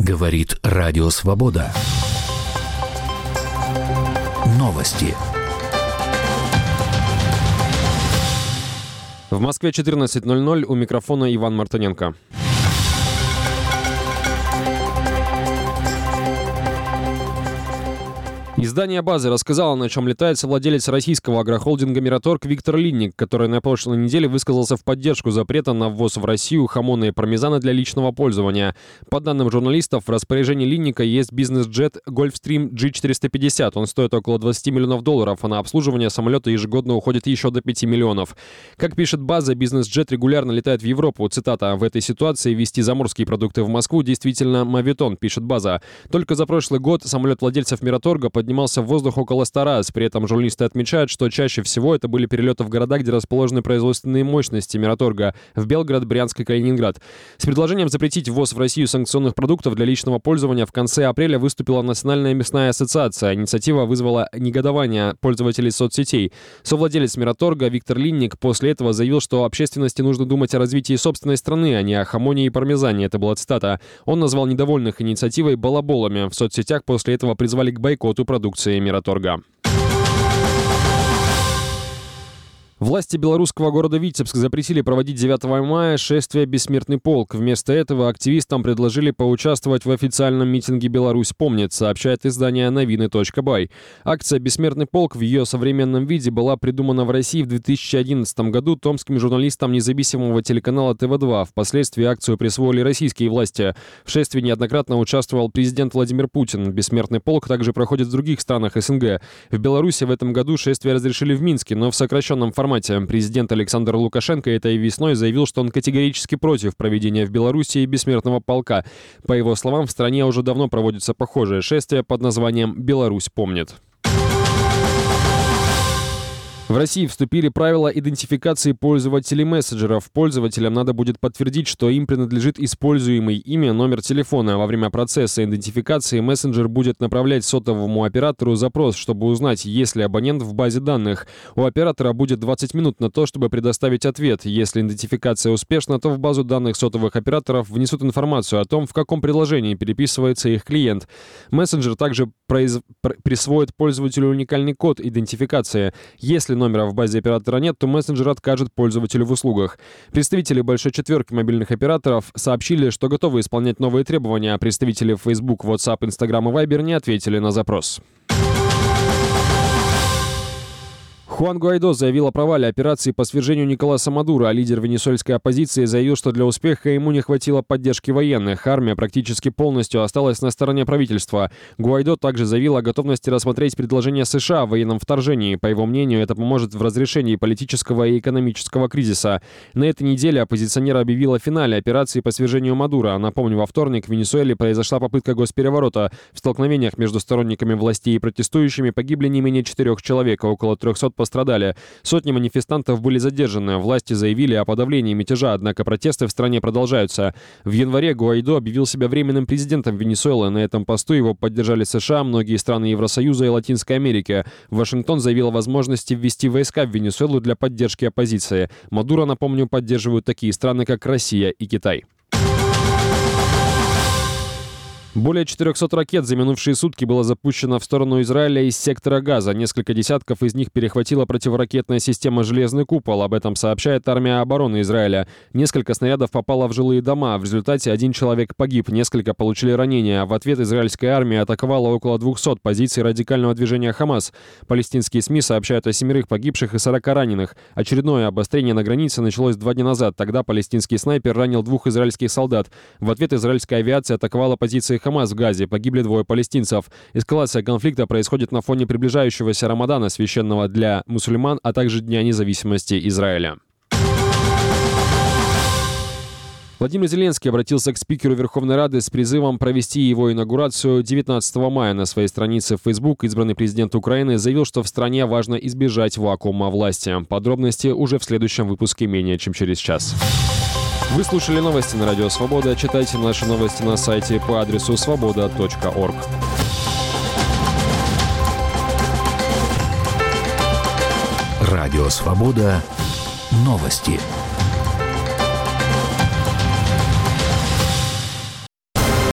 Говорит Радио Свобода. Новости. В Москве 14:00, у микрофона Иван Мартыненко. Издание «База» рассказало, на чем летает совладелец российского агрохолдинга «Мираторг» Виктор Линник, который на прошлой неделе высказался в поддержку запрета на ввоз в Россию хамона и пармезана для личного пользования. По данным журналистов, в распоряжении Линника есть бизнес-джет Gulfstream G450. Он стоит около $20 миллионов, а на обслуживание самолета ежегодно уходит еще до 5 миллионов. Как пишет «База», бизнес-джет регулярно летает в Европу. Цитата: «В этой ситуации везти заморские продукты в Москву действительно моветон», пишет «База». Только за прошлый год самолет владельцев «Мираторга» поднимался в воздух около 100 раз. При этом журналисты отмечают, что чаще всего это были перелеты в города, где расположены производственные мощности «Мираторга» — в Белгород, Брянск и Калининград. С предложением запретить ввоз в Россию санкционных продуктов для личного пользования в конце апреля выступила Национальная мясная ассоциация. Инициатива вызвала негодование пользователей соцсетей. Совладелец «Мираторга» Виктор Линник после этого заявил, что общественности нужно думать о развитии собственной страны, а не о хамоне и пармезане. Это была цитата. Он назвал недовольных инициативой балаболами. В соцсетях после этого призвали к бойкоту продукции «Мираторга». Власти белорусского города Витебск запретили проводить 9 мая шествие «Бессмертный полк». Вместо этого активистам предложили поучаствовать в официальном митинге «Беларусь помнит», сообщает издание новины.бай. Акция «Бессмертный полк» в ее современном виде была придумана в России в 2011 году томским журналистом независимого телеканала ТВ2. Впоследствии акцию присвоили российские власти. В шествии неоднократно участвовал президент Владимир Путин. «Бессмертный полк» также проходит в других странах СНГ. В Беларуси в этом году шествие разрешили в Минске, но в сокращенном формате. Президент Александр Лукашенко этой весной заявил, что он категорически против проведения в Беларуси бессмертного полка. По его словам, в стране уже давно проводится похожее шествие под названием «Беларусь помнит». В России вступили правила идентификации пользователей мессенджеров. Пользователям надо будет подтвердить, что им принадлежит используемый ими номер телефона. Во время процесса идентификации мессенджер будет направлять сотовому оператору запрос, чтобы узнать, есть ли абонент в базе данных. У оператора будет 20 минут на то, чтобы предоставить ответ. Если идентификация успешна, то в базу данных сотовых операторов внесут информацию о том, в каком приложении переписывается их клиент. Мессенджер также присвоит пользователю уникальный код идентификации. Если номера в базе оператора нет, то мессенджер откажет пользователю в услугах. Представители большой четверки мобильных операторов сообщили, что готовы исполнять новые требования, а представители Facebook, WhatsApp, Instagram и Viber не ответили на запрос. Хуан Гуайдо заявил о провале операции по свержению Николаса Мадуро, а лидер венесуэльской оппозиции заявил, что для успеха ему не хватило поддержки военных. Армия практически полностью осталась на стороне правительства. Гуайдо также заявил о готовности рассмотреть предложение США о военном вторжении. По его мнению, это поможет в разрешении политического и экономического кризиса. На этой неделе оппозиционер объявил о финале операции по свержению Мадуро. Напомню, во вторник в Венесуэле произошла попытка госпереворота. В столкновениях между сторонниками властей и протестующими погибли не менее 4 человек, а около 300 пострадали. Сотни манифестантов были задержаны. Власти заявили о подавлении мятежа, однако протесты в стране продолжаются. В январе Гуайдо объявил себя временным президентом Венесуэлы. На этом посту его поддержали США, многие страны Евросоюза и Латинской Америки. Вашингтон заявил о возможности ввести войска в Венесуэлу для поддержки оппозиции. Мадуро, напомню, поддерживают такие страны, как Россия и Китай. Более 400 ракет за минувшие сутки было запущено в сторону Израиля из сектора Газа. Несколько десятков из них перехватила противоракетная система «Железный купол». Об этом сообщает армия обороны Израиля. Несколько снарядов попало в жилые дома. В результате 1 человек погиб, несколько получили ранения. В ответ израильская армия атаковала около 200 позиций радикального движения «Хамас». Палестинские СМИ сообщают о 7 погибших и 40 раненых. Очередное обострение на границе началось 2 дня назад. Тогда палестинский снайпер ранил 2 израильских солдат. В ответ израильская авиация атаковала позиции Хамас в Газе. Погибли 2 палестинцев. Эскалация конфликта происходит на фоне приближающегося Рамадана, священного для мусульман, а также Дня независимости Израиля. Владимир Зеленский обратился к спикеру Верховной Рады с призывом провести его инаугурацию 19 мая. На своей странице в Facebook избранный президент Украины заявил, что в стране важно избежать вакуума власти. Подробности уже в следующем выпуске менее чем через час. Вы слушали новости на Радио Свобода. Читайте наши новости на сайте по адресу svoboda.org. Радио Свобода. Новости.